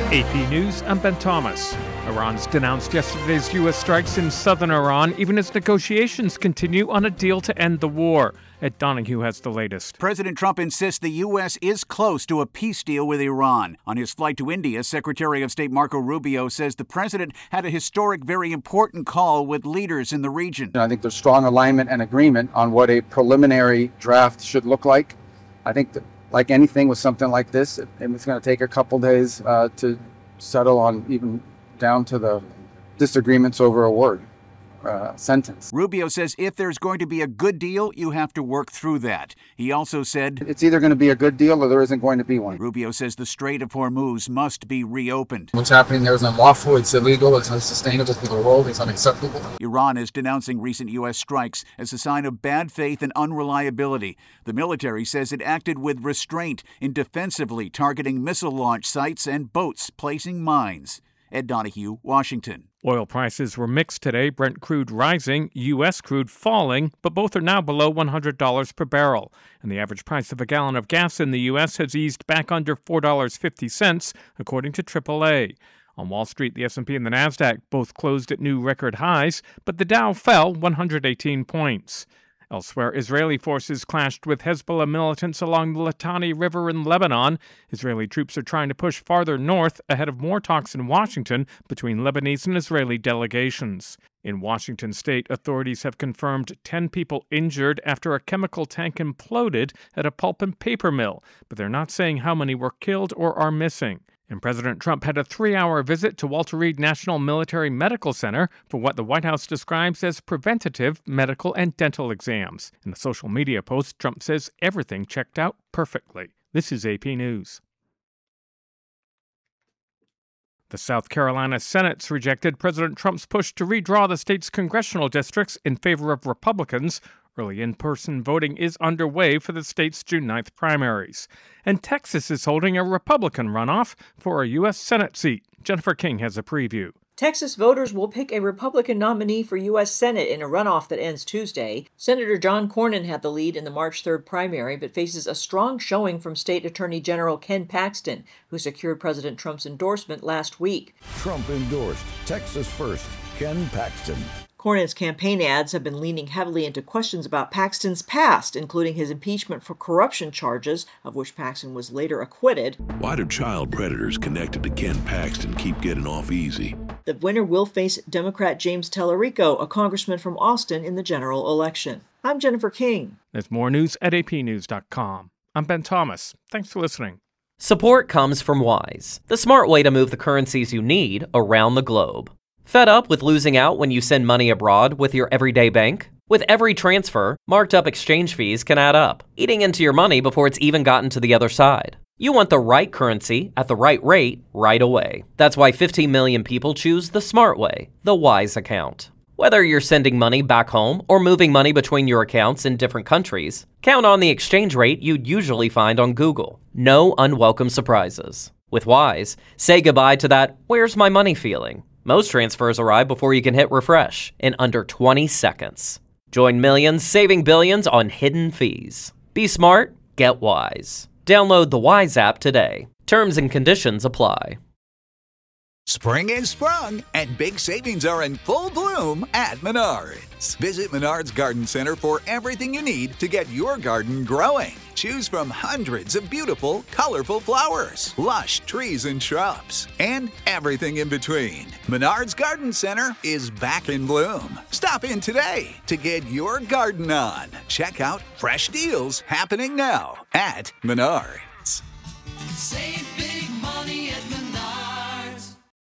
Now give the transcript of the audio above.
AP News, I'm Ben Thomas. Iran's denounced yesterday's U.S. strikes in southern Iran, even as negotiations continue on a deal to end the war. Ed Donahue has the latest. President Trump insists the U.S. is close to a peace deal with Iran. On his flight to India, Secretary of State Marco Rubio says the president had a historic, very important call with leaders in the region. I think there's strong alignment and agreement on what a preliminary draft should look like. I think that, like anything with something like this, it's going to take a couple days to settle on, even down to the disagreements over a word. Sentence. Rubio says if there's going to be a good deal, you have to work through that. He also said it's either going to be a good deal or there isn't going to be one. Rubio says the Strait of Hormuz must be reopened. What's happening there is unlawful, it's illegal, it's unsustainable for the world, it's unacceptable. Iran is denouncing recent U.S. strikes as a sign of bad faith and unreliability. The military says it acted with restraint in defensively targeting missile launch sites and boats placing mines. Ed Donahue, Washington. Oil prices were mixed today, Brent crude rising, U.S. crude falling, but both are now below $100 per barrel. And the average price of a gallon of gas in the U.S. has eased back under $4.50, according to AAA. On Wall Street, the S&P and the Nasdaq both closed at new record highs, but the Dow fell 118 points. Elsewhere, Israeli forces clashed with Hezbollah militants along the Litani River in Lebanon. Israeli troops are trying to push farther north ahead of more talks in Washington between Lebanese and Israeli delegations. In Washington state, authorities have confirmed 10 people injured after a chemical tank imploded at a pulp and paper mill, but they're not saying how many were killed or are missing. And President Trump had a 3-hour visit to Walter Reed National Military Medical Center for what the White House describes as preventative medical and dental exams. In a social media post, Trump says everything checked out perfectly. This is AP News. The South Carolina Senate's rejected President Trump's push to redraw the state's congressional districts in favor of Republicans. Early in-person voting is underway for the state's June 9th primaries. And Texas is holding a Republican runoff for a U.S. Senate seat. Jennifer King has a preview. Texas voters will pick a Republican nominee for U.S. Senate in a runoff that ends Tuesday. Senator John Cornyn had the lead in the March 3rd primary, but faces a strong showing from State Attorney General Ken Paxton, who secured President Trump's endorsement last week. Trump endorsed Texas First, Ken Paxton. Cornyn's campaign ads have been leaning heavily into questions about Paxton's past, including his impeachment for corruption charges, of which Paxton was later acquitted. Why do child predators connected to Ken Paxton keep getting off easy? The winner will face Democrat James Tellerico, a congressman from Austin, in the general election. I'm Jennifer King. There's more news at apnews.com. I'm Ben Thomas. Thanks for listening. Support comes from Wise, the smart way to move the currencies you need around the globe. Fed up with losing out when you send money abroad with your everyday bank? With every transfer, marked up exchange fees can add up, eating into your money before it's even gotten to the other side. You want the right currency at the right rate right away. That's why 15 million people choose the smart way, the Wise account. Whether you're sending money back home or moving money between your accounts in different countries, count on the exchange rate you'd usually find on Google. No unwelcome surprises. With Wise, say goodbye to that "where's my money" feeling. Most transfers arrive before you can hit refresh in under 20 seconds. Join millions saving billions on hidden fees. Be smart, get Wise. Download the Wise app today. Terms and conditions apply. Spring is sprung, and big savings are in full bloom at Menards. Visit Menards Garden Center for everything you need to get your garden growing. Choose from hundreds of beautiful, colorful flowers, lush trees and shrubs, and everything in between. Menards Garden Center is back in bloom. Stop in today to get your garden on. Check out fresh deals happening now at Menards.